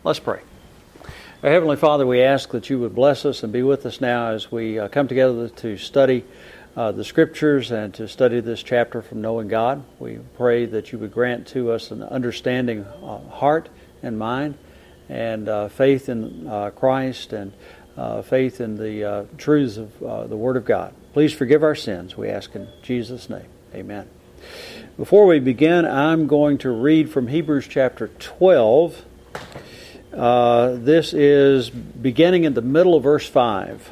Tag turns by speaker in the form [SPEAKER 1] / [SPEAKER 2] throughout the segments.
[SPEAKER 1] Let's pray. Our Heavenly Father, we ask that you would bless us and be with us now as we come together to study the Scriptures and to study this chapter from Knowing God. We pray that you would grant to us an understanding heart and mind and faith in Christ and faith in the truths of the Word of God. Please forgive our sins, we ask in Jesus' name. Amen. Before we begin, I'm going to read from Hebrews chapter 12. This is beginning in the middle of verse 5.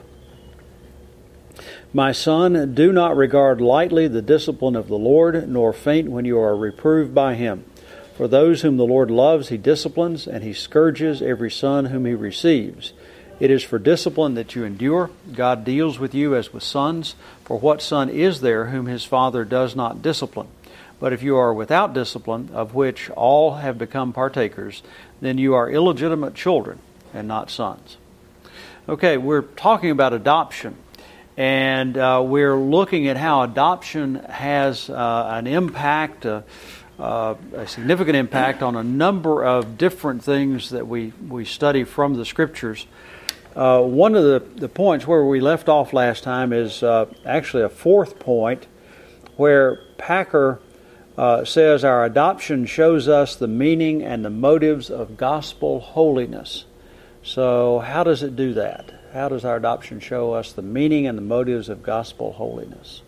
[SPEAKER 1] My son, do not regard lightly the discipline of the Lord, nor faint when you are reproved by him. For those whom the Lord loves, he disciplines, and he scourges every son whom he receives. It is for discipline that you endure. God deals with you as with sons. For what son is there whom his father does not discipline? But if you are without discipline, of which all have become partakers, then you are illegitimate children and not sons. Okay, we're talking about adoption. And we're looking at how adoption has an impact, a significant impact on a number of different things that we study from the Scriptures. One of the points where we left off last time is actually a fourth point where Packer says our adoption shows us the meaning and the motives of gospel holiness. So how does it do that? How does our adoption show us the meaning and the motives of gospel holiness?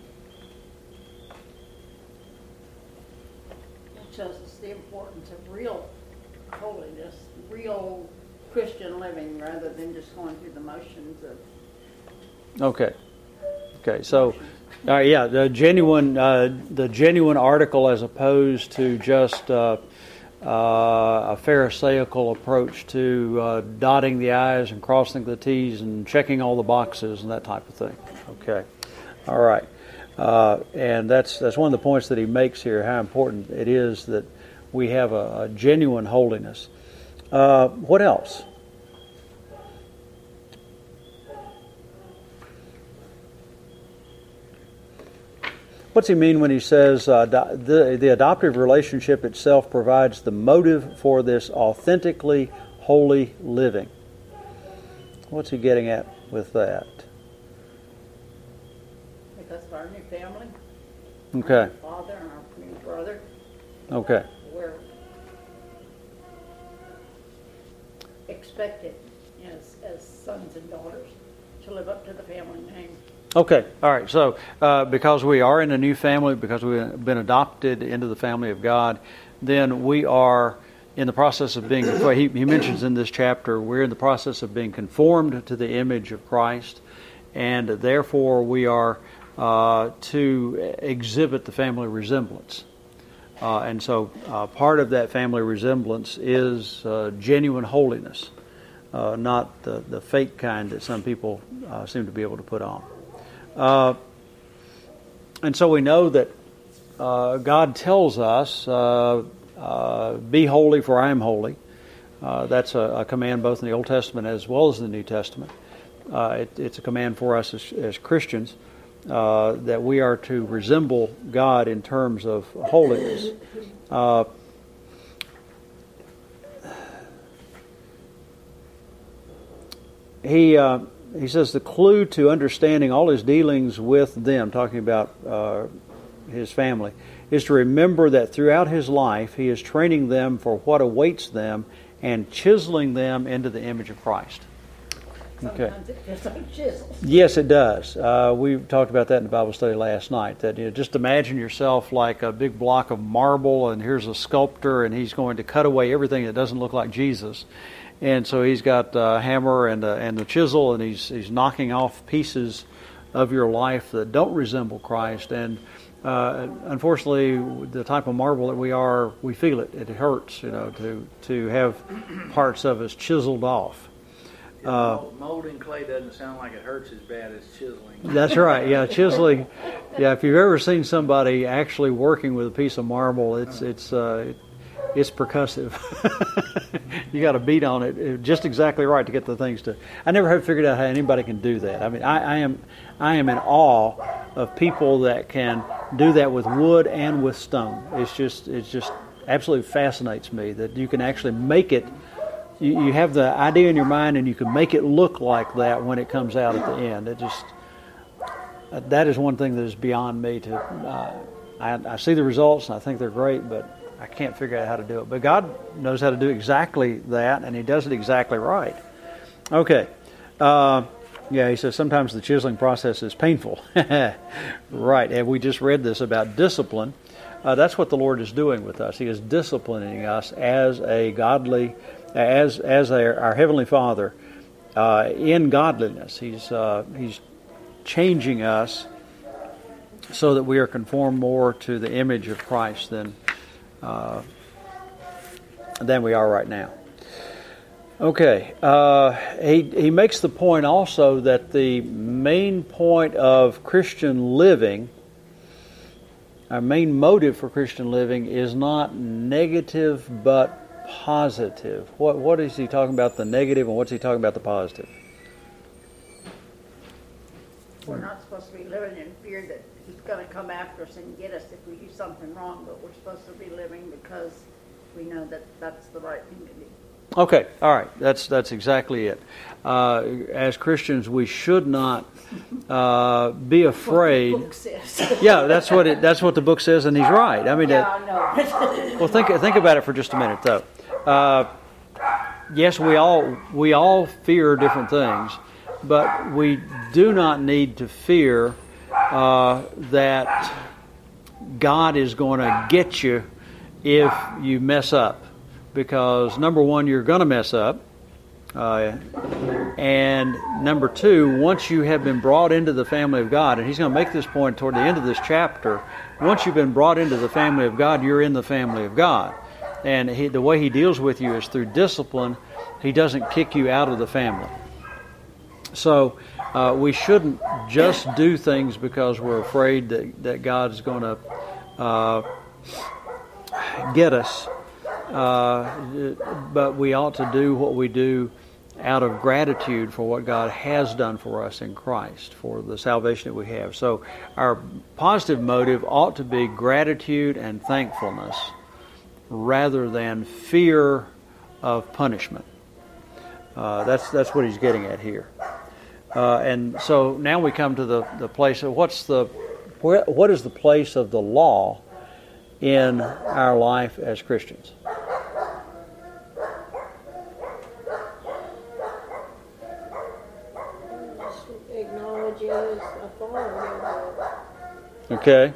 [SPEAKER 2] It shows us the importance of real holiness, real Christian living, rather than just going through the motions of.
[SPEAKER 1] Okay. So, the genuine article, as opposed to just a Pharisaical approach to dotting the I's and crossing the T's and checking all the boxes and that type of thing. Okay, all right, and that's one of the points that he makes here. How important it is that we have a genuine holiness. What else? What's he mean when he says the adoptive relationship itself provides the motive for this authentically holy living? What's he getting at with that?
[SPEAKER 2] Because of our new family.
[SPEAKER 1] Okay.
[SPEAKER 2] Our father and our new brother.
[SPEAKER 1] Okay.
[SPEAKER 2] We're expected as sons and daughters to live up to the family name.
[SPEAKER 1] Okay, all right. So because we are in a new family, because we've been adopted into the family of God, then we are in the process of being, he mentions in this chapter, we're in the process of being conformed to the image of Christ, and therefore we are to exhibit the family resemblance. And so part of that family resemblance is genuine holiness, not the fake kind that some people seem to be able to put on. And so we know that God tells us, be holy for I am holy. That's a command both in the Old Testament as well as the New Testament. It's a command for us as Christians that we are to resemble God in terms of holiness. He says the clue to understanding all his dealings with them, talking about his family, is to remember that throughout his life he is training them for what awaits them and chiseling them into the image of Christ. Okay.
[SPEAKER 2] Sometimes it feels like chisels.
[SPEAKER 1] Yes, it does. We talked about that in the Bible study last night. That just imagine yourself like a big block of marble, and here's a sculptor, and he's going to cut away everything that doesn't look like Jesus. And so he's got a hammer and the chisel, and he's knocking off pieces of your life that don't resemble Christ. And unfortunately, the type of marble that we are, we feel it. It hurts, to have parts of us chiseled off.
[SPEAKER 3] Molding clay doesn't sound like it hurts as bad as chiseling.
[SPEAKER 1] That's right. Yeah, chiseling. Yeah, if you've ever seen somebody actually working with a piece of marble, it's percussive. You got to beat on it just exactly right to get the things to. I never have figured out how anybody can do that. I mean, I am in awe of people that can do that with wood and with stone. It's just absolutely fascinates me that you can actually make it you have the idea in your mind, and you can make it look like that when it comes out at the end. It just that is one thing that is beyond me. I see the results and I think they're great, but I can't figure out how to do it. But God knows how to do exactly that, and He does it exactly right. Okay. He says sometimes the chiseling process is painful. Right. And we just read this about discipline. That's what the Lord is doing with us. He is disciplining us as a godly, as our Heavenly Father in godliness. He's changing us so that we are conformed more to the image of Christ than we are right now. Okay, he makes the point also that the main point of Christian living, our main motive for Christian living, is not negative but positive. What is he talking about, the negative, and what's he talking about, the positive?
[SPEAKER 2] We're not supposed to be living in fear that He's going to come after us and get us if we do something wrong, but we're supposed to be living because we know that that's the right thing to do.
[SPEAKER 1] Okay, all right, that's exactly it. As Christians, we should not be afraid.
[SPEAKER 2] What the book says.
[SPEAKER 1] Yeah, that's what the book says, and he's right. I mean,
[SPEAKER 2] I know.
[SPEAKER 1] well, think about it for just a minute, though. Yes, we all fear different things, but we do not need to fear that God is going to get you if you mess up. Because number one, you're going to mess up. And number two, once you have been brought into the family of God, and he's going to make this point toward the end of this chapter, once you've been brought into the family of God, you're in the family of God. And the way He deals with you is through discipline. He doesn't kick you out of the family. So we shouldn't just do things because we're afraid that God's going to get us. But we ought to do what we do out of gratitude for what God has done for us in Christ, for the salvation that we have. So our positive motive ought to be gratitude and thankfulness rather than fear of punishment. That's what he's getting at here. And so now we come to the place of what is the place of the law in our life as Christians?
[SPEAKER 4] Acknowledges authority.
[SPEAKER 1] Okay.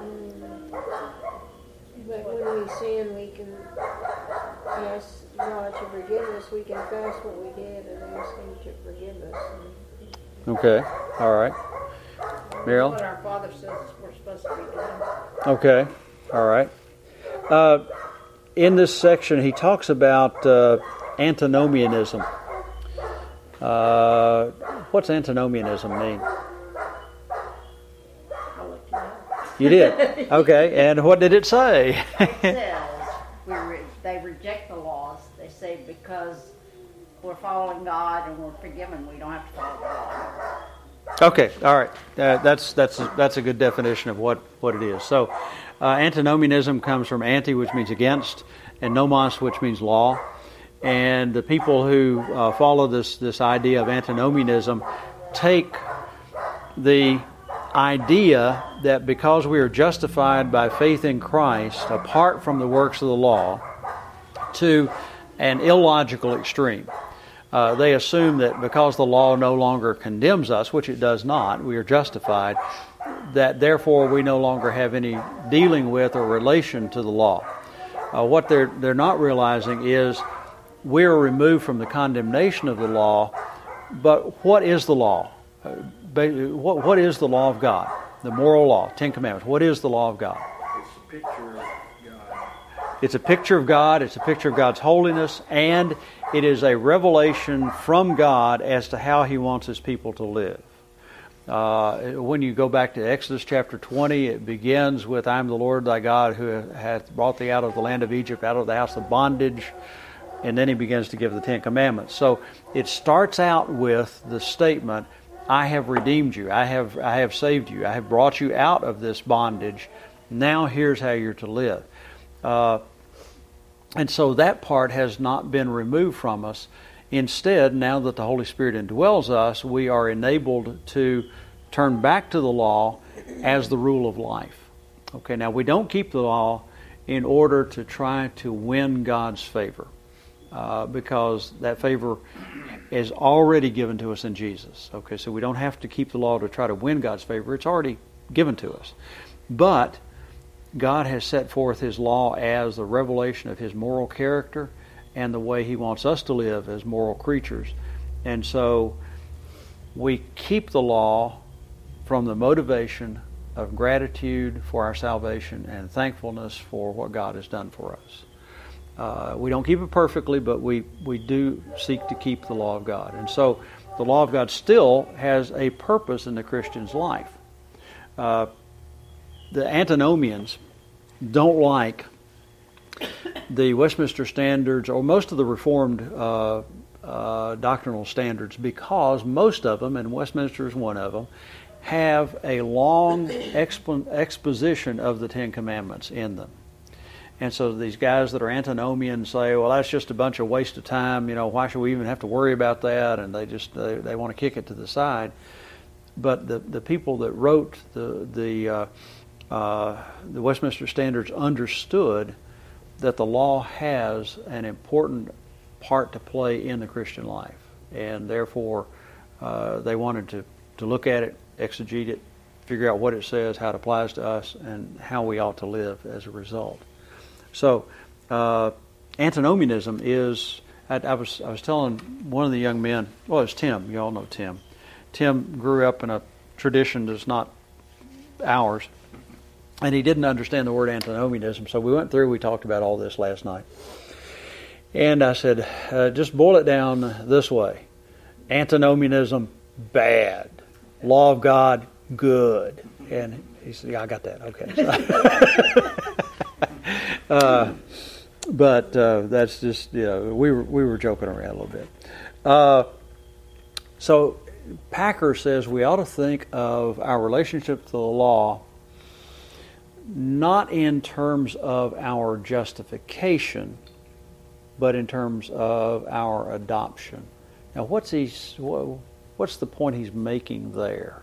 [SPEAKER 4] But when we sin, we can ask God to forgive us. We confess what we did and ask Him to forgive us.
[SPEAKER 1] Okay. All right. Meryl?
[SPEAKER 2] What our Father says we're supposed to be doing.
[SPEAKER 1] Okay. All right. In this section, he talks about antinomianism. What's antinomianism mean?
[SPEAKER 2] I'll let you know.
[SPEAKER 1] You did? Okay. And what did it say?
[SPEAKER 2] It says they reject the laws. They say because we're following God and we're forgiven, we don't have to follow the law.
[SPEAKER 1] Okay, all right. That's a good definition of what it is. So, antinomianism comes from anti, which means against, and nomos, which means law. And the people who follow this idea of antinomianism take the idea that because we are justified by faith in Christ, apart from the works of the law, to an illogical extreme. They assume that because the law no longer condemns us, which it does not, we are justified, that therefore we no longer have any dealing with or relation to the law. What they're not realizing is we are removed from the condemnation of the law, but what is the law? What is the law of God? The moral law, 10 Commandments. What is the law of God?
[SPEAKER 3] It's a picture of God.
[SPEAKER 1] It's a picture of God, it's a picture of God's holiness, and it is a revelation from God as to how He wants His people to live. When you go back to Exodus chapter 20, it begins with, I am the Lord thy God who hath brought thee out of the land of Egypt, out of the house of bondage, and then He begins to give the 10 Commandments. So it starts out with the statement, I have redeemed you, I have saved you, I have brought you out of this bondage, now here's how you're to live. And so that part has not been removed from us. Instead, now that the Holy Spirit indwells us, we are enabled to turn back to the law as the rule of life. Okay, now we don't keep the law in order to try to win God's favor, because that favor is already given to us in Jesus. Okay, so we don't have to keep the law to try to win God's favor. It's already given to us. But God has set forth His law as the revelation of His moral character and the way He wants us to live as moral creatures. And so we keep the law from the motivation of gratitude for our salvation and thankfulness for what God has done for us. We don't keep it perfectly, but we do seek to keep the law of God. And so the law of God still has a purpose in the Christian's life. The Antinomians don't like the Westminster Standards or most of the Reformed doctrinal standards, because most of them, and Westminster is one of them, have a long exposition of the Ten Commandments in them. And so these guys that are antinomians say, well, that's just a bunch of waste of time, why should we even have to worry about that? And they want to kick it to the side. But the people that wrote the Westminster Standards understood that the law has an important part to play in the Christian life, and therefore they wanted to look at it, exegete it, figure out what it says, how it applies to us, and how we ought to live as a result. So antinomianism is, I was telling one of the young men, well, it's Tim, you all know Tim. Tim grew up in a tradition that's not ours, and he didn't understand the word antinomianism, so we talked about all this last night. And I said, just boil it down this way. Antinomianism, bad. Law of God, good. And he said, yeah, I got that. Okay. But that's just, we were joking around a little bit. So Packer says we ought to think of our relationship to the law not in terms of our justification, but in terms of our adoption. Now, what's the point he's making there?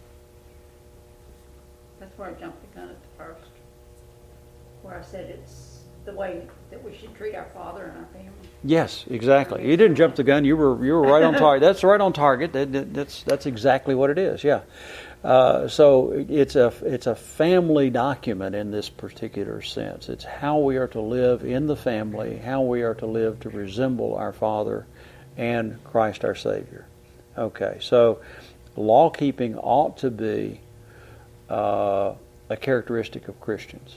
[SPEAKER 2] That's where I jumped the gun at the first, where I said it's the way that we should treat our father and our family.
[SPEAKER 1] Yes, exactly. You didn't jump the gun. You were right on target. That's right on target. That's exactly what it is. Yeah. So it's a family document in this particular sense. It's how we are to live in the family, how we are to live to resemble our Father and Christ our Savior. Okay, so law keeping ought to be a characteristic of Christians.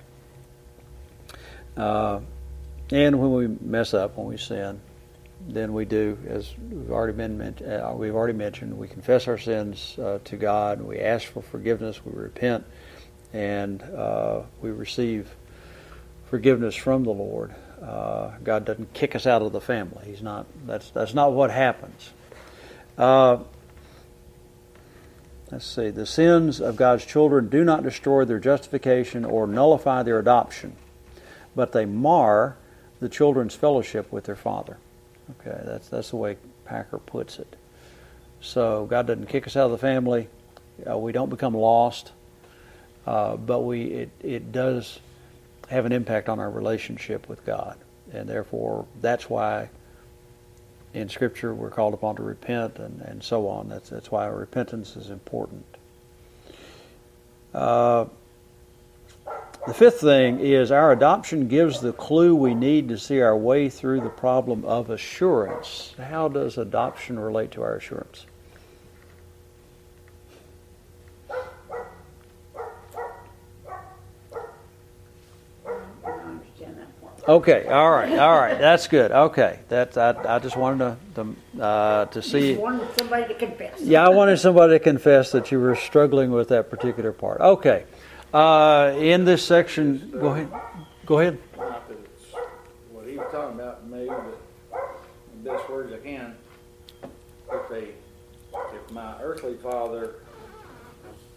[SPEAKER 1] And when we mess up, when we sin, then we do, as we've already mentioned, we confess our sins to God, we ask for forgiveness, we repent, and we receive forgiveness from the Lord. God doesn't kick us out of the family. He's not. That's not what happens. Let's see. The sins of God's children do not destroy their justification or nullify their adoption, but they mar the children's fellowship with their Father. Okay, that's the way Packer puts it. So God doesn't kick us out of the family. We don't become lost, but it does have an impact on our relationship with God, and therefore that's why in Scripture we're called upon to repent and so on. That's why repentance is important. The fifth thing is our adoption gives the clue we need to see our way through the problem of assurance. How does adoption relate to our assurance?
[SPEAKER 2] I don't understand that part.
[SPEAKER 1] Okay, all right, that's good. Okay, I just wanted to see.
[SPEAKER 2] You wanted somebody to confess.
[SPEAKER 1] Yeah, I wanted somebody to confess that you were struggling with that particular part. Okay. In this section, go ahead.
[SPEAKER 3] Not that it's what he was talking about to me, but in the best words I can, if my earthly father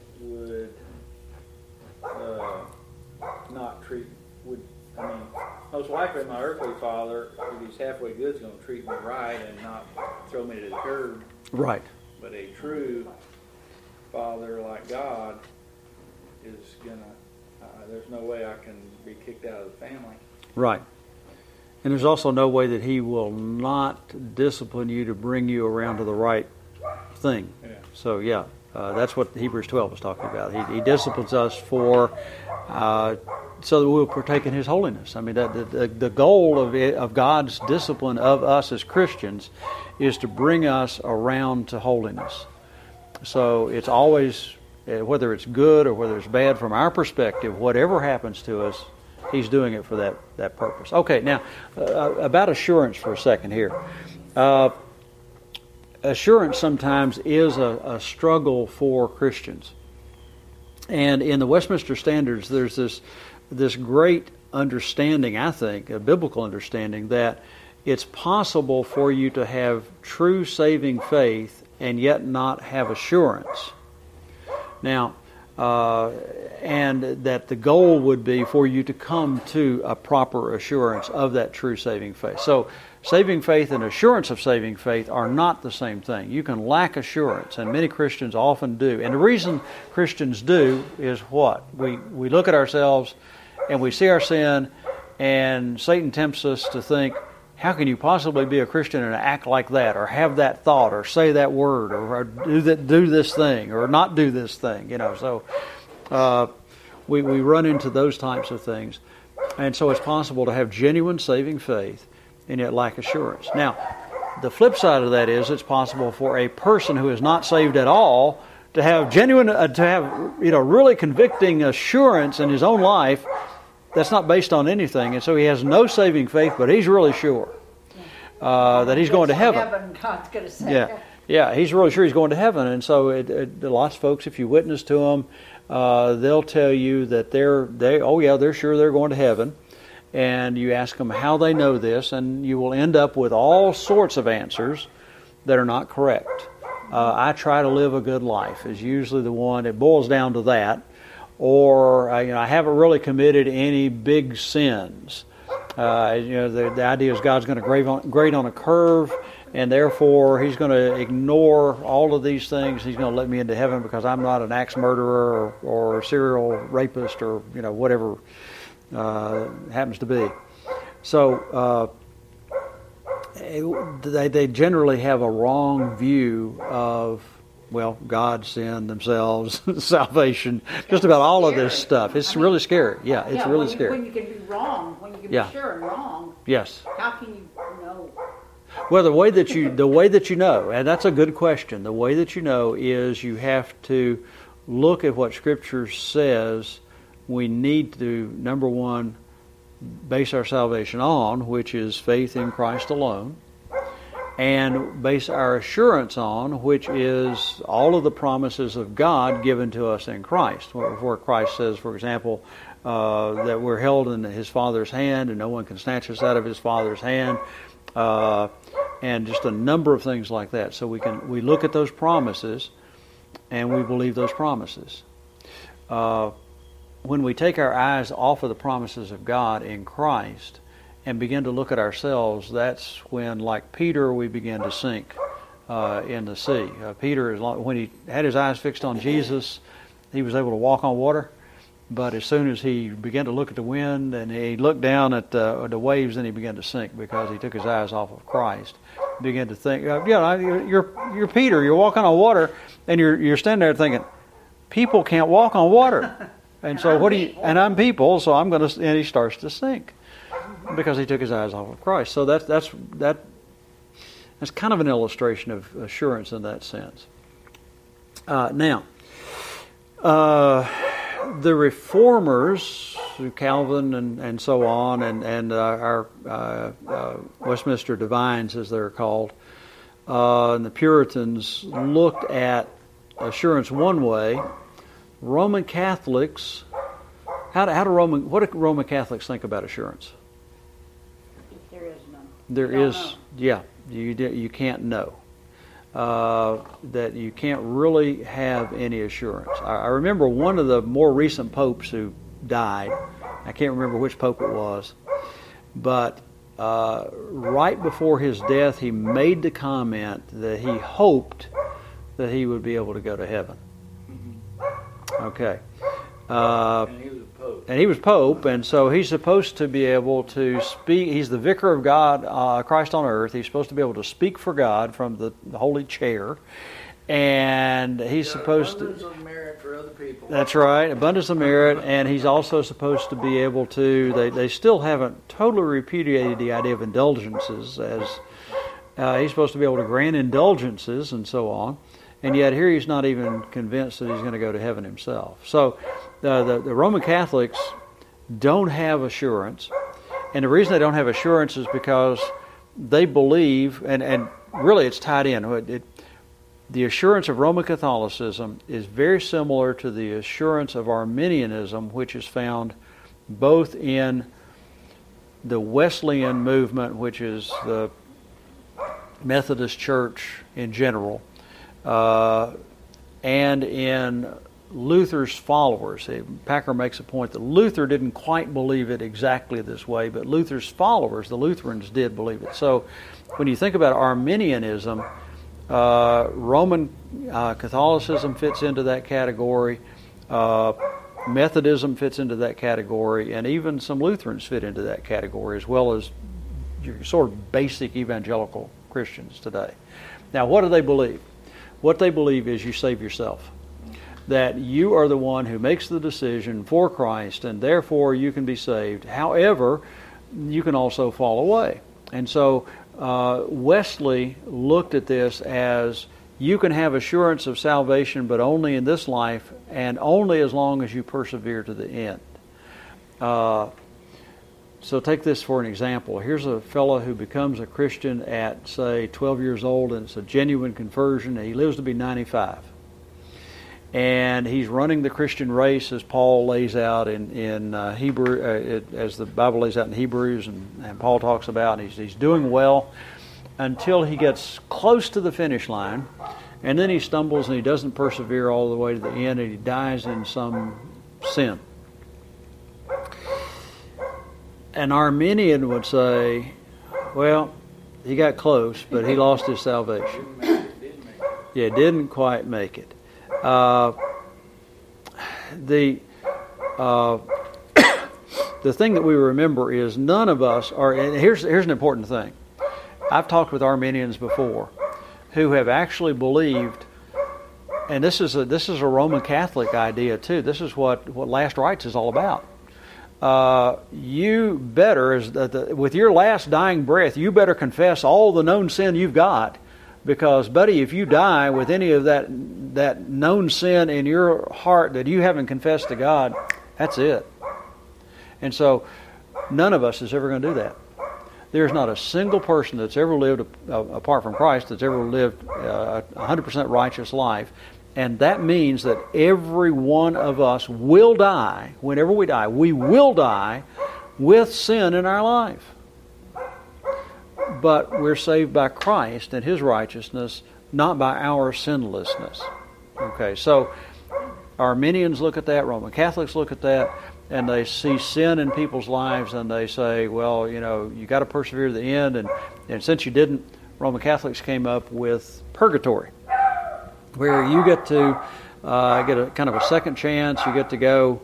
[SPEAKER 3] would not treat, most likely my earthly father, if he's halfway good, is going to treat me right and not throw me to the curb.
[SPEAKER 1] Right.
[SPEAKER 3] But a true father like God is going to, there's no way I can be kicked out of the family.
[SPEAKER 1] Right. And there's also no way that he will not discipline you to bring you around to the right thing.
[SPEAKER 3] Yeah.
[SPEAKER 1] So, yeah, that's what Hebrews 12 was talking about. He disciplines us for so that we'll partake in His holiness. I mean, the goal of God's discipline of us as Christians is to bring us around to holiness. So it's always, whether it's good or whether it's bad from our perspective, whatever happens to us, He's doing it for that purpose. Okay, now, about assurance for a second here. Assurance sometimes is a struggle for Christians. And in the Westminster Standards, there's this great understanding, I think, a biblical understanding, that it's possible for you to have true saving faith and yet not have assurance. Now, and that the goal would be for you to come to a proper assurance of that true saving faith. So, saving faith and assurance of saving faith are not the same thing. You can lack assurance, and many Christians often do. And the reason Christians do is what? We look at ourselves and we see our sin, and Satan tempts us to think, how can you possibly be a Christian and act like that, or have that thought, or say that word, or do this thing, or not do this thing? So we run into those types of things, and so it's possible to have genuine saving faith and yet lack assurance. Now, the flip side of that is it's possible for a person who is not saved at all to have genuine, really convicting assurance in his own life that's not based on anything, and so he has no saving faith, but he's really sure that he's going to heaven.
[SPEAKER 2] God's going to say.
[SPEAKER 1] Yeah, he's really sure he's going to heaven, and so lots of folks, if you witness to them, they'll tell you that they're sure they're going to heaven, and you ask them how they know this, and you will end up with all sorts of answers that are not correct. I try to live a good life is usually the one. It boils down to that. Or I haven't really committed any big sins. The idea is God's going to grade on a curve, and therefore He's going to ignore all of these things. He's going to let me into heaven because I'm not an axe murderer or a serial rapist or whatever happens to be. So they generally have a wrong view of, God, sin, themselves, salvation, just about all of this stuff. It's really scary. Yeah, it's really scary.
[SPEAKER 2] When you can be wrong, when you can be sure and wrong,
[SPEAKER 1] yes.
[SPEAKER 2] How can you know?
[SPEAKER 1] Well, the way that you know, and that's a good question. The way that you know is you have to look at what Scripture says we need to, number one, base our salvation on, which is faith in Christ alone, and base our assurance on, which is all of the promises of God given to us in Christ. Where Christ says, for example, that we're held in His Father's hand and no one can snatch us out of His Father's hand, and just a number of things like that. So we look at those promises and we believe those promises. When we take our eyes off of the promises of God in Christ and begin to look at ourselves, that's when, like Peter, we begin to sink in the sea. Peter, when he had his eyes fixed on Jesus, he was able to walk on water. But as soon as he began to look at the wind and he looked down at the waves, then he began to sink because he took his eyes off of Christ. He began to think, you're Peter, you're walking on water, and you're standing there thinking, people can't walk on water. And so and I'm people, so I'm going to, and he starts to sink because he took his eyes off of Christ. So that's kind of an illustration of assurance in that sense. Now, the Reformers, Calvin and so on, and our Westminster Divines, as they're called, and the Puritans looked at assurance one way. Roman Catholics, what do Roman Catholics think about assurance?
[SPEAKER 2] There is none.
[SPEAKER 1] There is, yeah. You can't know. That you can't really have any assurance. I remember one of the more recent popes who died. I can't remember which pope it was. but right before his death, he made the comment that he hoped that he would be able to go to heaven. Okay.
[SPEAKER 3] And he was a pope.
[SPEAKER 1] And he was pope, and so he's supposed to be able to speak. He's the vicar of God, Christ on earth. He's supposed to be able to speak for God from the holy chair. And he's supposed to...
[SPEAKER 3] Abundance of merit for other people.
[SPEAKER 1] That's right, abundance of merit, and he's also supposed to be able to... They still haven't totally repudiated the idea of indulgences, as he's supposed to be able to grant indulgences and so on, and yet here he's not even convinced that he's going to go to heaven himself. So the Roman Catholics don't have assurance, and the reason they don't have assurance is because they believe, and really it's tied in, the assurance of Roman Catholicism is very similar to the assurance of Arminianism, which is found both in the Wesleyan movement, which is the Methodist Church in general, and in Luther's followers. Packer makes a point that Luther didn't quite believe it exactly this way, but Luther's followers, the Lutherans, did believe it. So when you think about Arminianism, Roman Catholicism fits into that category, Methodism fits into that category, and even some Lutherans fit into that category, as well as your sort of basic evangelical Christians today. Now, what do they believe? What they believe is you save yourself. That you are the one who makes the decision for Christ, and therefore you can be saved. However, you can also fall away. And so Wesley looked at this as you can have assurance of salvation, but only in this life, and only as long as you persevere to the end. So take this for an example. Here's a fellow who becomes a Christian at, say, 12 years old, and it's a genuine conversion, and he lives to be 95. And he's running the Christian race as Paul lays out in Hebrew, as the Bible lays out in Hebrews, and Paul talks about. He's doing well until he gets close to the finish line, and then he stumbles and he doesn't persevere all the way to the end, and he dies in some sin. An Arminian would say, well, he got close, but he lost his salvation. Yeah, didn't quite make it. The thing that we remember is none of us are, and here's an important thing. I've talked with Arminians before who have actually believed, and this is a Roman Catholic idea too. This is what last rites is all about. You better, with your last dying breath, you better confess all the known sin you've got, because, buddy, if you die with any of that known sin in your heart that you haven't confessed to God, that's it. And so, none of us is ever going to do that. There's not a single person that's ever lived, apart from Christ, that's ever lived a 100% righteous life. And that means that every one of us will die. Whenever we die, we will die with sin in our life. But we're saved by Christ and His righteousness, not by our sinlessness. Okay, so Arminians look at that, Roman Catholics look at that, and they see sin in people's lives, and they say, well, you got to persevere to the end, and since you didn't, Roman Catholics came up with purgatory, where you get to get a kind of a second chance. You get to go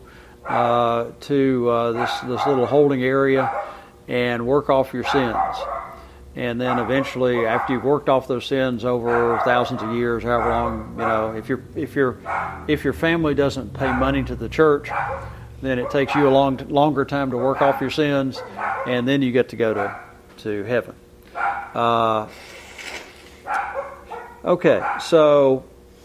[SPEAKER 1] to this little holding area and work off your sins. And then eventually, after you've worked off those sins over thousands of years, however long, if your family doesn't pay money to the church, then it takes you a longer time to work off your sins, and then you get to go to heaven. Okay, so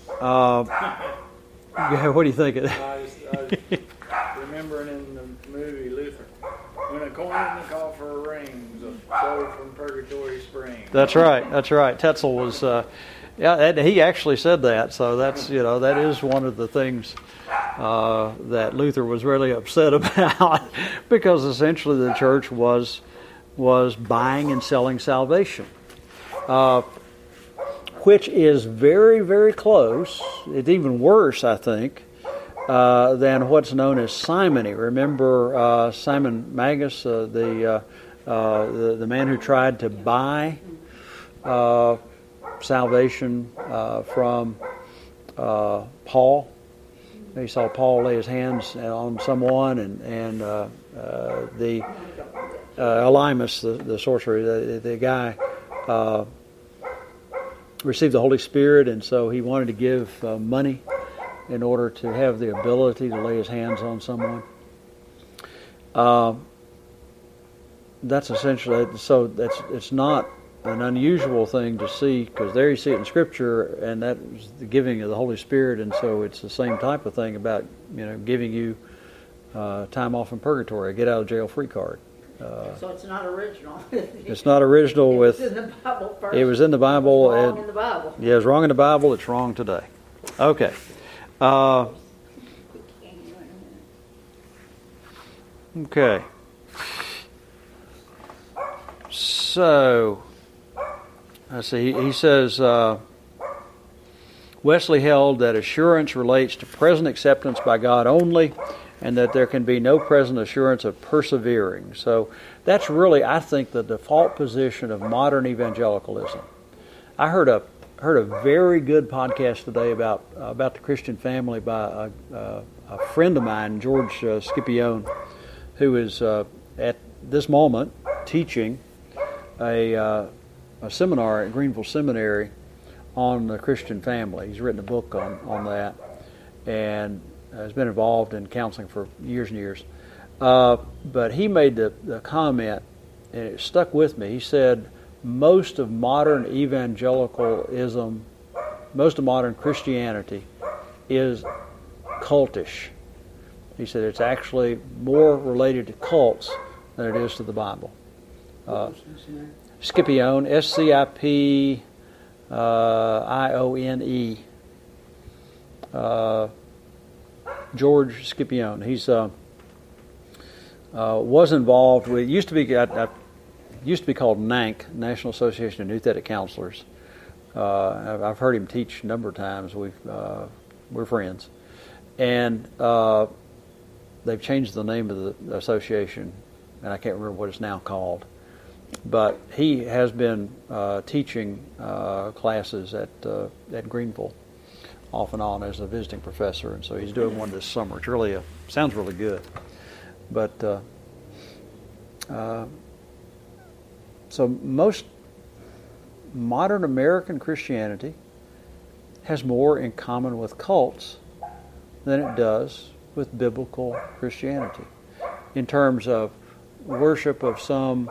[SPEAKER 1] what do you think of that?
[SPEAKER 3] I was remembering in the movie Luther, when a coin in the coffer rings, a flow from purgatory springs.
[SPEAKER 1] That's right. Tetzel was, he actually said that. So that's, that is one of the things that Luther was really upset about, because essentially the church was buying and selling salvation, which is very, very close. It's even worse, I think, than what's known as simony. Remember Simon Magus, the the man who tried to buy salvation from Paul. He saw Paul lay his hands on someone, and the Elymas, the sorcerer, the guy, received the Holy Spirit, and so he wanted to give money in order to have the ability to lay his hands on someone. That's essentially, so it's not an unusual thing to see, because there you see it in Scripture, and that was the giving of the Holy Spirit, and so it's the same type of thing about, giving you time off in purgatory, a get out of jail free card.
[SPEAKER 2] So it's not original.
[SPEAKER 1] It's not original
[SPEAKER 2] It
[SPEAKER 1] with.
[SPEAKER 2] was in the Bible first.
[SPEAKER 1] It was in the Bible.
[SPEAKER 2] It's wrong in the Bible.
[SPEAKER 1] Yeah, it's wrong in the Bible. It's wrong today. Okay. Okay. So, let's see. He says, Wesley held that assurance relates to present acceptance by God only, and that there can be no present assurance of persevering. So that's really, I think, the default position of modern evangelicalism. I heard a very good podcast today about the Christian family by a friend of mine, George Scipione, who is at this moment teaching a seminar at Greenville Seminary on the Christian family. He's written a book on that, and has been involved in counseling for years and years. But he made the comment, and it stuck with me. He said, most of modern evangelicalism, most of modern Christianity is cultish. He said it's actually more related to cults than it is to the Bible. Scipione, Scipione. George Scipione. He's was involved with, used to be called NANC, National Association of Nouthetic Counselors. I've heard him teach a number of times. We're friends, and they've changed the name of the association, and I can't remember what it's now called. But he has been teaching classes at Greenville off and on as a visiting professor, and so he's doing one this summer. It's really sounds really good. But so most modern American Christianity has more in common with cults than it does with biblical Christianity in terms of worship of some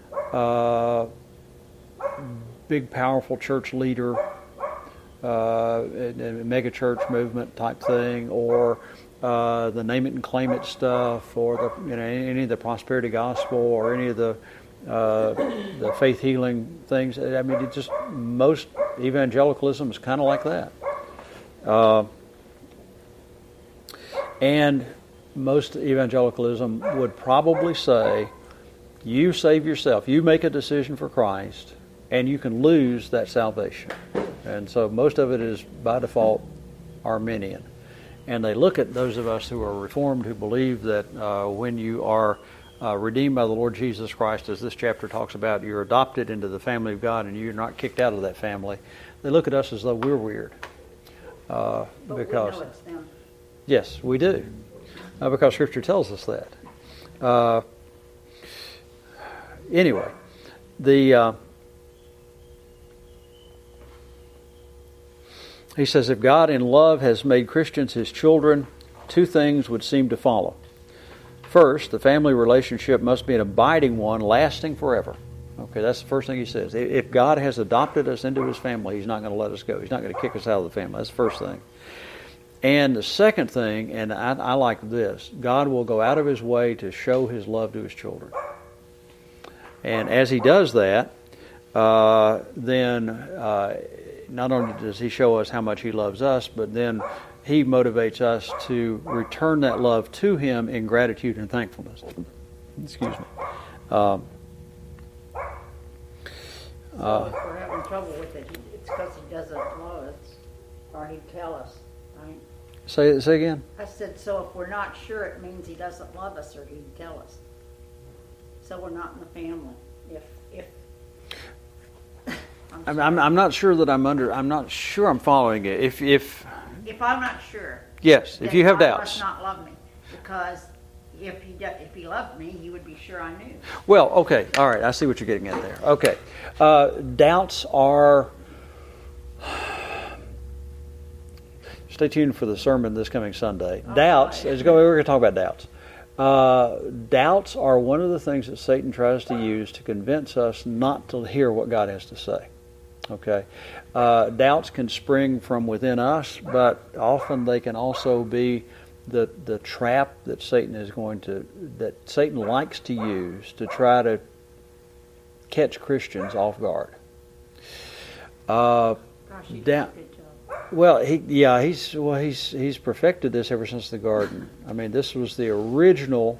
[SPEAKER 1] big, powerful church leader, a mega church movement type thing, or the name it and claim it stuff, or any of the prosperity gospel, or any of the faith healing things. I mean, it just, most evangelicalism is kind of like that, and most evangelicalism would probably say, you save yourself, you make a decision for Christ, and you can lose that salvation. And so most of it is by default Arminian. And they look at those of us who are Reformed, who believe that when you are redeemed by the Lord Jesus Christ, as this chapter talks about, you're adopted into the family of God and you're not kicked out of that family. They look at us as though we're weird.
[SPEAKER 2] But
[SPEAKER 1] because
[SPEAKER 2] we know it's them.
[SPEAKER 1] Yes, we do. Because Scripture tells us that. Anyway, he says, if God in love has made Christians His children, two things would seem to follow. First, the family relationship must be an abiding one, lasting forever. Okay, that's the first thing he says. If God has adopted us into His family, He's not going to let us go. He's not going to kick us out of the family. That's the first thing. And the second thing, and I like this, God will go out of His way to show His love to His children. And as He does that, then not only does He show us how much He loves us, but then He motivates us to return that love to Him in gratitude and thankfulness. Excuse me.
[SPEAKER 2] So if we're having trouble with it, it's because He doesn't love us, or He'd tell us, right?
[SPEAKER 1] Say again?
[SPEAKER 2] I said, so if we're not sure, it means He doesn't love us, or He'd tell us. so we're not in the family. If
[SPEAKER 1] I'm not sure that I'm not sure I'm following it. If
[SPEAKER 2] I'm not sure,
[SPEAKER 1] yes, if
[SPEAKER 2] then
[SPEAKER 1] you have
[SPEAKER 2] God
[SPEAKER 1] doubts.
[SPEAKER 2] must not love me, because if he loved me, he would be sure I knew.
[SPEAKER 1] Well, okay, all right. I see what you're getting at there. Okay, doubts are. Stay tuned for the sermon this coming Sunday. Doubts. We're going to talk about doubts. Doubts are one of the things that Satan tries to use to convince us not to hear what God has to say. Okay, doubts can spring from within us, but often they can also be the trap that Satan likes to use to try to catch Christians off guard.
[SPEAKER 2] Gosh, he did a good job.
[SPEAKER 1] Well, he's perfected this ever since the garden. I mean, this was the original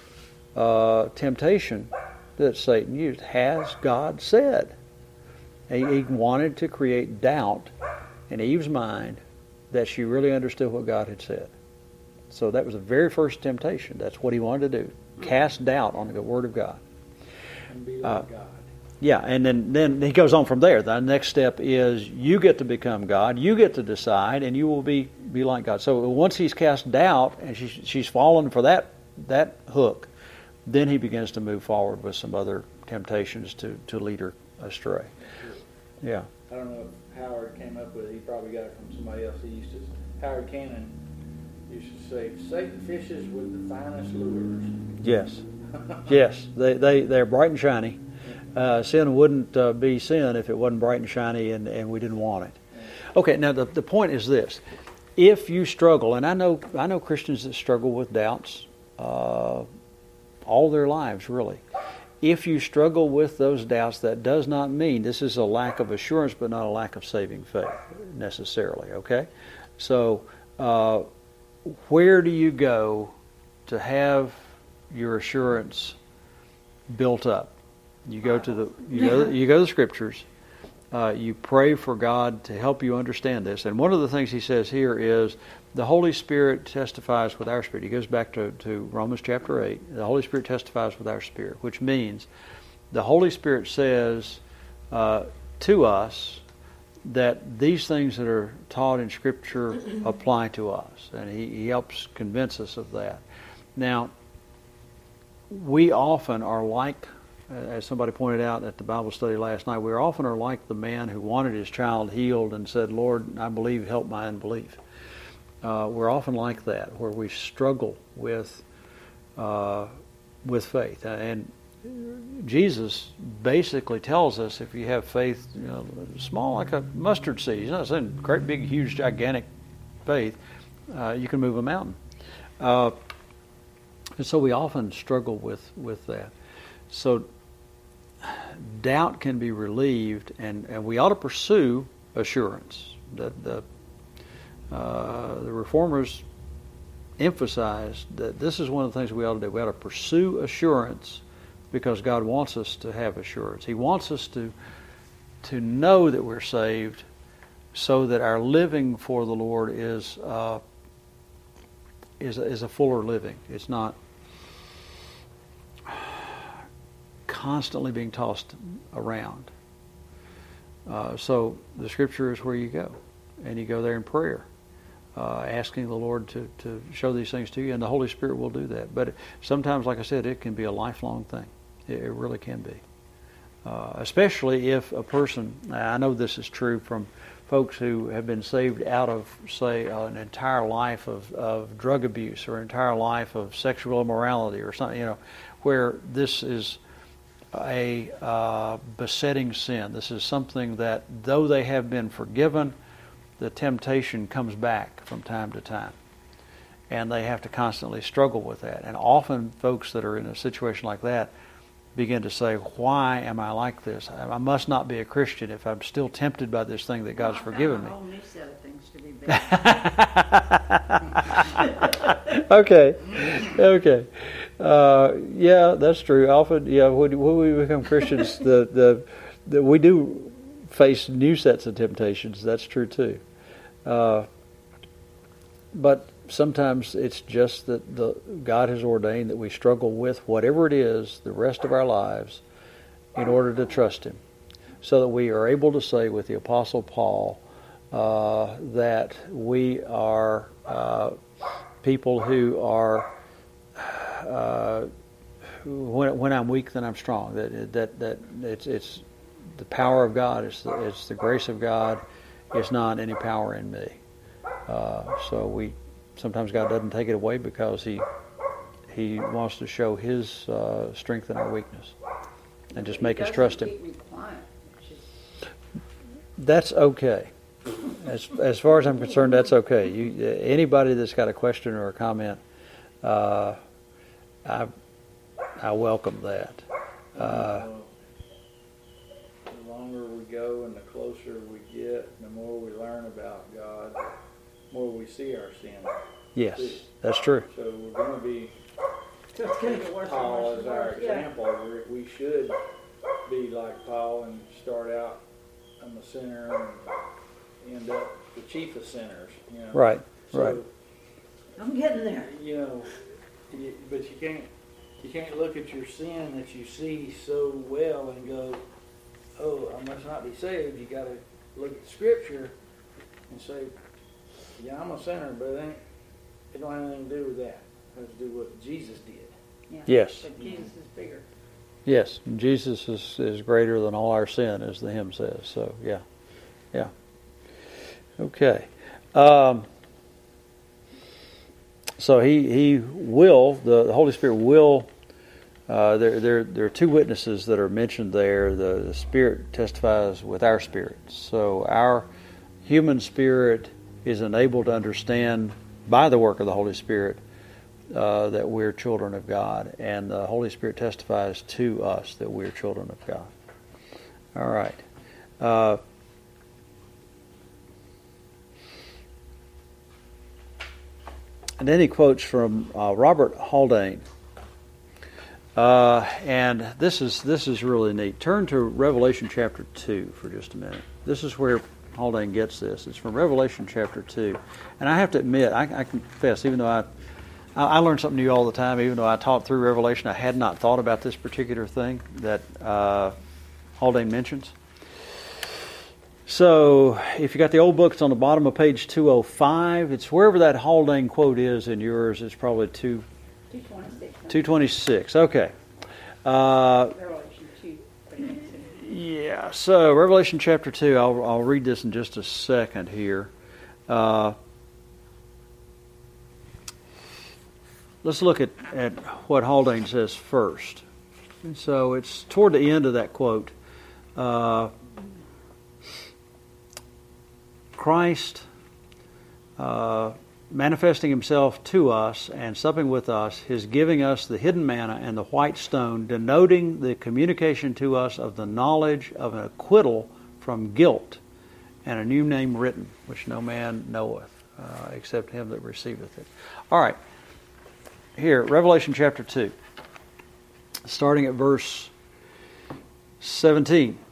[SPEAKER 1] temptation that Satan used. Has God said? He wanted to create doubt in Eve's mind that she really understood what God had said. So that was the very first temptation. That's what he wanted to do. Cast doubt on the Word of God.
[SPEAKER 3] And be like God.
[SPEAKER 1] Yeah, and then he goes on from there. The next step is you get to become God. You get to decide, and you will be like God. So once he's cast doubt, and she's fallen for that hook, then he begins to move forward with some other temptations to lead her astray. Yeah.
[SPEAKER 3] I don't know if Howard came up with it. He probably got it from somebody else. Howard Cannon used to say, Satan fishes with the finest lures.
[SPEAKER 1] Yes. Yes. They're bright and shiny. Sin wouldn't be sin if it wasn't bright and shiny and we didn't want it. Okay, now the point is this. If you struggle, and I know Christians that struggle with doubts all their lives, really. If you struggle with those doubts, that does not mean this is a lack of assurance, but not a lack of saving faith, necessarily, okay? So, where do you go to have your assurance built up? You go to the Scriptures. You pray for God to help you understand this. And one of the things he says here is the Holy Spirit testifies with our spirit. He goes back to Romans chapter 8. The Holy Spirit testifies with our spirit, which means the Holy Spirit says to us that these things that are taught in Scripture apply to us. And he helps convince us of that. Now, we often are like, as somebody pointed out at the Bible study last night, we often are like the man who wanted his child healed and said, Lord, I believe, help my unbelief. We're often like that, where we struggle with faith. And Jesus basically tells us if you have faith, small like a mustard seed, he's not saying great, big, huge, gigantic faith, you can move a mountain. And so we often struggle with that. So doubt can be relieved, and we ought to pursue assurance. The Reformers emphasized that this is one of the things we ought to do. We ought to pursue assurance because God wants us to have assurance. He wants us to know that we're saved so that our living for the Lord is a fuller living. It's not constantly being tossed around. So the Scripture is where you go. And you go there in prayer, asking the Lord to show these things to you, and the Holy Spirit will do that. But sometimes, like I said, it can be a lifelong thing. It really can be. Especially if a person, I know this is true from folks who have been saved out of, say, an entire life of drug abuse or an entire life of sexual immorality or something, where this is a besetting sin. This is something that, though they have been forgiven, the temptation comes back from time to time. And they have to constantly struggle with that. And often folks that are in a situation like that begin to say, why am I like this? I must not be a Christian if I'm still tempted by this thing that God's forgiven me.
[SPEAKER 2] A whole new set of things to be better.
[SPEAKER 1] Okay. Yeah, that's true. Often, when we become Christians, we do face new sets of temptations. That's true too. But sometimes it's just that God has ordained that we struggle with whatever it is the rest of our lives in order to trust Him, so that we are able to say with the Apostle Paul that we are people who are when I'm weak, then I'm strong. That it's the power of God. It's the grace of God. It's not any power in me. So sometimes God doesn't take it away because He wants to show His strength in our weakness, and just make us trust Him.
[SPEAKER 2] Keep me quiet, which is-
[SPEAKER 1] That's okay. As far as I'm concerned, that's okay. Anybody that's got a question or a comment, I welcome that.
[SPEAKER 3] The longer we go and the closer we get, the more we learn about God, the more we see our sin.
[SPEAKER 1] Yes, that's true.
[SPEAKER 3] So we're going to be,
[SPEAKER 2] So it's going to get worse and
[SPEAKER 3] Paul
[SPEAKER 2] worse
[SPEAKER 3] as
[SPEAKER 2] and
[SPEAKER 3] our
[SPEAKER 2] worse. Yeah.
[SPEAKER 3] example, we should be like Paul and start out I'm a sinner and end up the chief of sinners. You know?
[SPEAKER 1] Right,
[SPEAKER 3] So,
[SPEAKER 1] right.
[SPEAKER 2] I'm getting there.
[SPEAKER 3] You know, but you can't look at your sin that you see so well and go, oh, I must not be saved. You got to look at Scripture and say, yeah, I'm a sinner, but it don't have anything to do with that. It has to do what Jesus did.
[SPEAKER 2] Yeah.
[SPEAKER 1] Yes.
[SPEAKER 2] But Jesus is bigger.
[SPEAKER 1] Yes, Jesus is greater than all our sin, as the hymn says. So, yeah. Okay. So he will, the Holy Spirit will, there are two witnesses that are mentioned there. The Spirit testifies with our spirit. So our human spirit is enabled to understand by the work of the Holy Spirit that we're children of God, and the Holy Spirit testifies to us that we're children of God. All right. And then he quotes from Robert Haldane, and this is really neat. Turn to Revelation chapter 2 for just a minute. This is where Haldane gets this. It's from Revelation chapter 2, and I have to admit, I confess, even though I learn something new all the time. Even though I taught through Revelation, I had not thought about this particular thing that Haldane mentions. So, if you got the old book, it's on the bottom of page 205. It's wherever that Haldane quote is in yours. It's probably
[SPEAKER 2] 226.
[SPEAKER 1] 226. Okay.
[SPEAKER 2] Revelation 2.
[SPEAKER 1] Yeah. So, Revelation chapter 2. I'll read this in just a second here. Let's look at what Haldane says first. And so it's toward the end of that quote. Christ manifesting himself to us and supping with us, his giving us the hidden manna and the white stone, denoting the communication to us of the knowledge of an acquittal from guilt and a new name written, which no man knoweth, except him that receiveth it. All right. Here, Revelation chapter 2, starting at verse 17.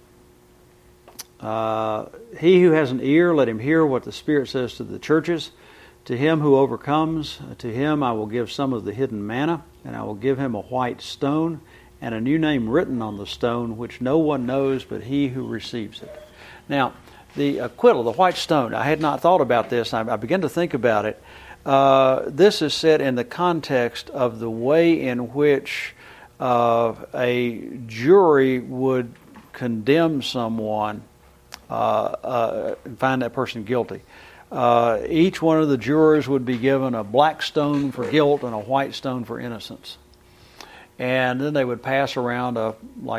[SPEAKER 1] He who has an ear, let him hear what the Spirit says to the churches. To him who overcomes, to him I will give some of the hidden manna, and I will give him a white stone, and a new name written on the stone, which no one knows but he who receives it. Now, the acquittal, the white stone, I had not thought about this. I began to think about it. This is set in the context of the way in which a jury would condemn someone and find that person guilty. Each one of the jurors would be given a black stone for guilt and a white stone for innocence. And then they would pass around a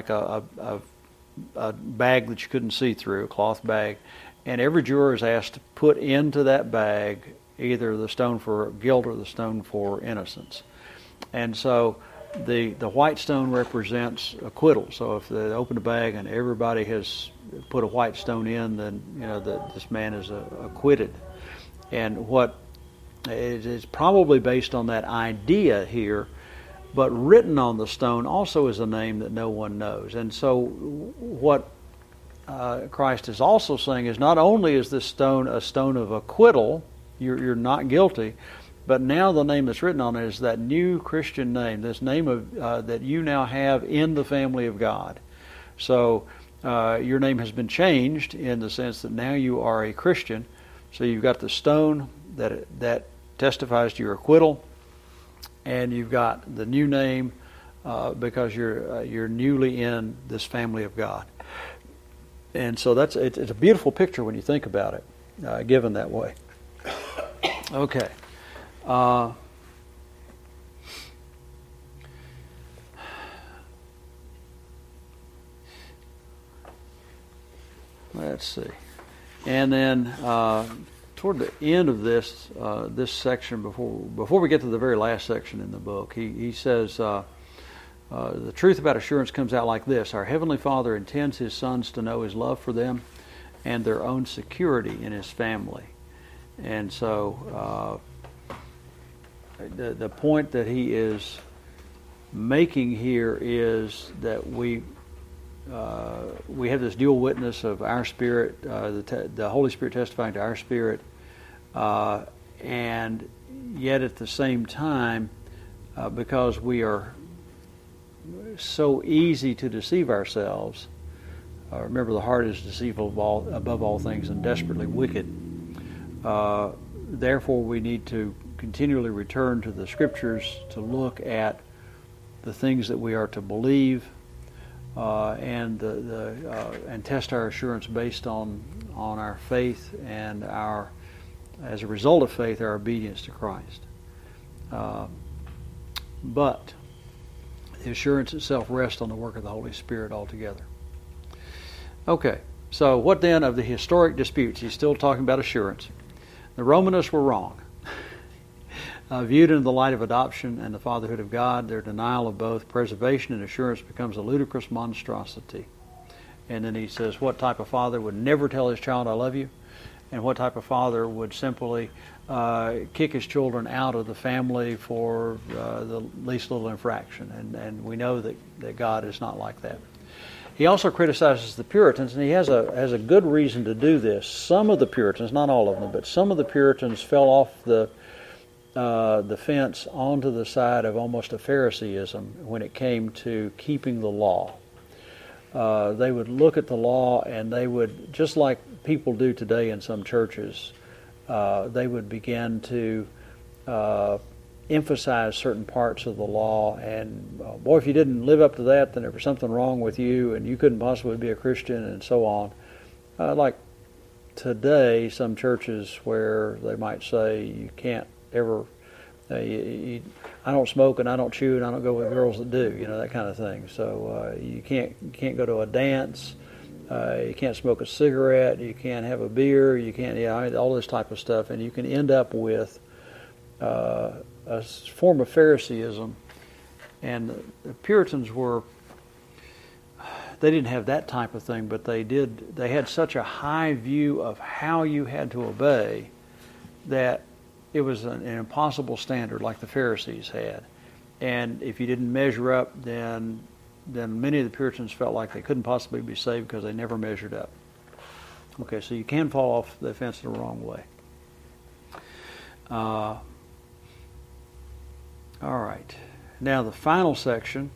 [SPEAKER 1] bag that you couldn't see through, a cloth bag. And every juror is asked to put into that bag either the stone for guilt or the stone for innocence. And so the white stone represents acquittal. So if they open the bag and everybody has put a white stone in, then you know that this man is acquitted. And what it is probably based on that idea here, but written on the stone also is a name that no one knows. And so what Christ is also saying is not only is this stone a stone of acquittal, you're not guilty, But now the name that's written on it is that new Christian name, this name of that you now have in the family of God. So your name has been changed in the sense that now you are a Christian. So you've got the stone that testifies to your acquittal, and you've got the new name because you're newly in this family of God. And so it's a beautiful picture when you think about it, given that way. Okay. Let's see. And then toward the end of this section, before we get to the very last section in the book, he says the truth about assurance comes out like this: our Heavenly Father intends His sons to know His love for them and their own security in His family. And so the point that he is making here is that we have this dual witness of our spirit, the Holy Spirit testifying to our spirit, and yet at the same time, because we are so easy to deceive ourselves, remember the heart is deceitful above all things and desperately wicked. Therefore, we need to continually return to the Scriptures to look at the things that we are to believe, and test our assurance based on our faith and as a result of faith, our obedience to Christ. But the assurance itself rests on the work of the Holy Spirit altogether. Okay, so what then of the historic disputes? He's still talking about assurance. The Romanists were wrong. Viewed in the light of adoption and the fatherhood of God, their denial of both preservation and assurance becomes a ludicrous monstrosity. And then he says, what type of father would never tell his child, I love you? And what type of father would simply kick his children out of the family for the least little infraction? And we know that God is not like that. He also criticizes the Puritans, and he has a good reason to do this. Some of the Puritans, not all of them, but some of the Puritans fell off the fence onto the side of almost a Phariseeism when it came to keeping the law. They would look at the law and they would, just like people do today in some churches, they would begin to emphasize certain parts of the law, and boy, if you didn't live up to that, then there was something wrong with you and you couldn't possibly be a Christian, and so on. Like today, some churches where they might say you can't ever, I don't smoke and I don't chew and I don't go with girls that do, that kind of thing. So you can't go to a dance, you can't smoke a cigarette, you can't have a beer, you can't, all this type of stuff, and you can end up with a form of Phariseeism. And the Puritans they didn't have that type of thing, but they had such a high view of how you had to obey that it was an impossible standard like the Pharisees had. And if you didn't measure up, then many of the Puritans felt like they couldn't possibly be saved because they never measured up. Okay, so you can fall off the fence the wrong way. All right. Now the final section,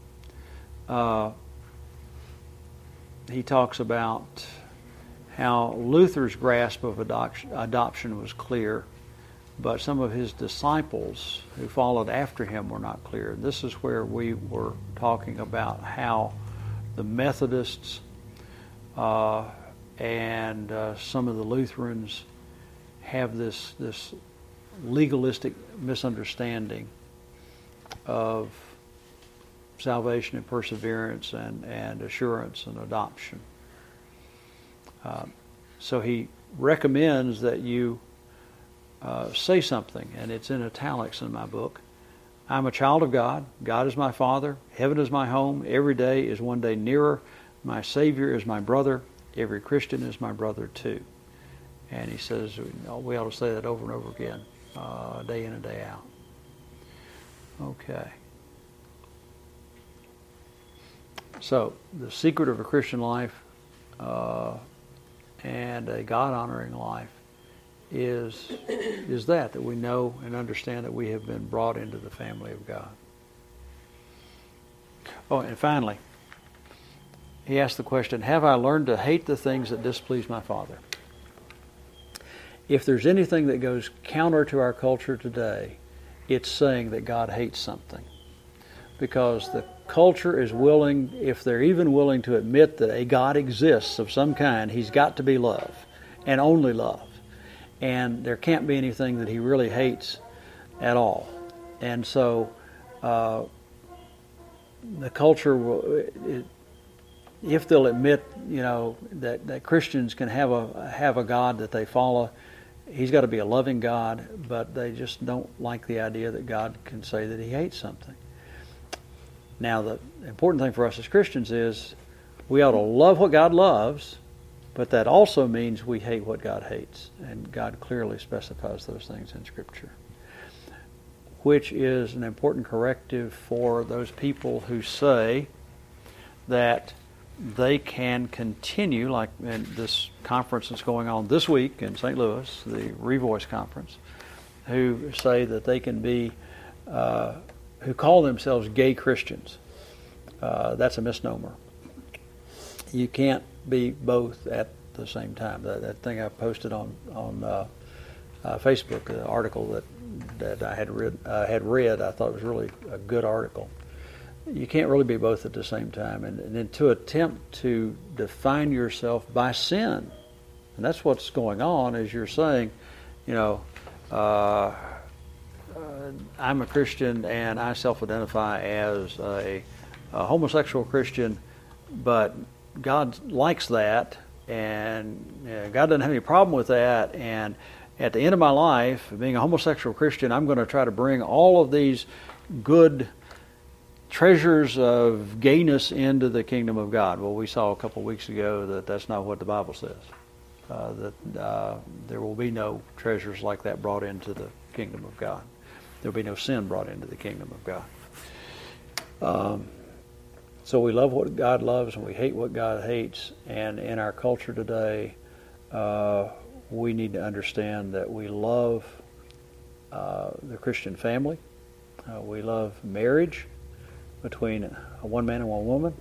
[SPEAKER 1] he talks about how Luther's grasp of adoption was clear, but some of his disciples who followed after him were not clear. This is where we were talking about how the Methodists and some of the Lutherans have this legalistic misunderstanding of salvation and perseverance and assurance and adoption. So he recommends that you say something, and it's in italics in my book. I'm a child of God. God is my Father. Heaven is my home. Every day is one day nearer. My Savior is my brother. Every Christian is my brother too. And he says we ought to say that over and over again, day in and day out. Okay. So the secret of a Christian life and a God-honoring life is that we know and understand that we have been brought into the family of God. Oh, and finally, he asked the question, have I learned to hate the things that displease my Father? If there's anything that goes counter to our culture today, it's saying that God hates something. Because the culture is willing, if they're even willing to admit that a God exists of some kind, He's got to be love, and only love. And there can't be anything that He really hates at all. And so the culture will, if they'll admit, that Christians can have a God that they follow, He's got to be a loving God, but they just don't like the idea that God can say that He hates something. Now, the important thing for us as Christians is we ought to love what God loves, but that also means we hate what God hates, and God clearly specifies those things in Scripture, which is an important corrective for those people who say that they can continue, like in this conference that's going on this week in St. Louis, the Revoice Conference, who say that they can be, who call themselves gay Christians. That's a misnomer. You can't be both at the same time. That thing I posted on Facebook, the article that I had read, I thought was really a good article. You can't really be both at the same time. And then to attempt to define yourself by sin, and that's what's going on, is you're saying, I'm a Christian and I self-identify as a homosexual Christian, but God likes that, and God doesn't have any problem with that, and at the end of my life, being a homosexual Christian, I'm going to try to bring all of these good treasures of gayness into the kingdom of God. Well, we saw a couple of weeks ago that that's not what the Bible says. That there will be no treasures like that brought into the kingdom of God. There will be no sin brought into the kingdom of God. So we love what God loves and we hate what God hates. And in our culture today, we need to understand that we love the Christian family. We love marriage between one man and one woman.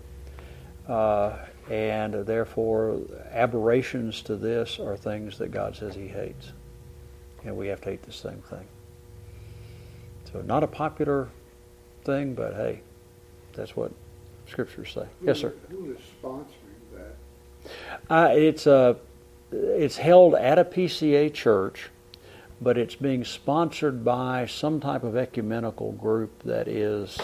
[SPEAKER 1] And therefore, aberrations to this are things that God says He hates. And we have to hate the same thing. So not a popular thing, but hey, that's what Scriptures say. Yes, sir.
[SPEAKER 5] Who is sponsoring that?
[SPEAKER 1] It's held at a PCA church, but it's being sponsored by some type of ecumenical group that is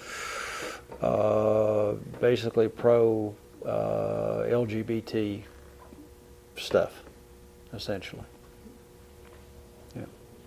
[SPEAKER 1] basically pro LGBT stuff, essentially. Yeah.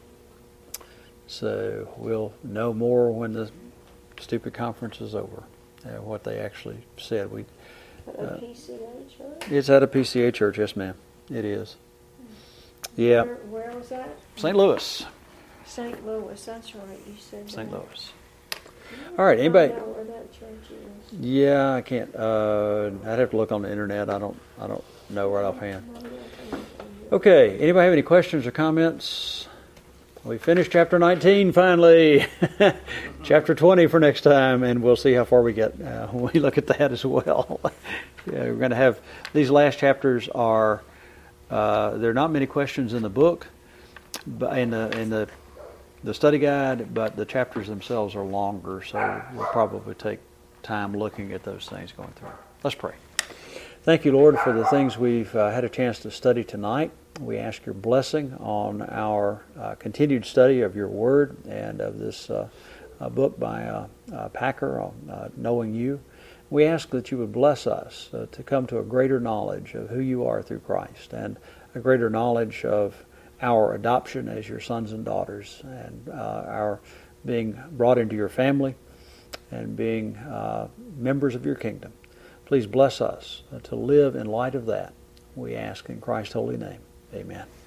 [SPEAKER 1] So we'll know more when the stupid conference is over, what they actually said.
[SPEAKER 4] A PCA church?
[SPEAKER 1] It's at a PCA church, yes, ma'am. It is. Yeah.
[SPEAKER 4] Where was that?
[SPEAKER 1] St. Louis.
[SPEAKER 4] St. Louis, that's right. You said
[SPEAKER 1] St.
[SPEAKER 4] that.
[SPEAKER 1] Louis. All right, anybody?
[SPEAKER 4] I don't know where that church is.
[SPEAKER 1] Yeah, I can't. I'd have to look on the internet. I don't know right offhand. Okay. Anybody have any questions or comments? We finished chapter 19 finally. Chapter 20 for next time, and we'll see how far we get when we look at that as well. Yeah, we're going to have these last chapters are. There are not many questions in the book, but in the study guide, but the chapters themselves are longer, so we'll probably take time looking at those things going through. Let's pray. Thank you, Lord, for the things we've had a chance to study tonight. We ask your blessing on our continued study of your word and of this book by Packer, Knowing You. We ask that you would bless us to come to a greater knowledge of who you are through Christ and a greater knowledge of our adoption as your sons and daughters and our being brought into your family and being members of your kingdom. Please bless us to live in light of that. We ask in Christ's holy name. Amen.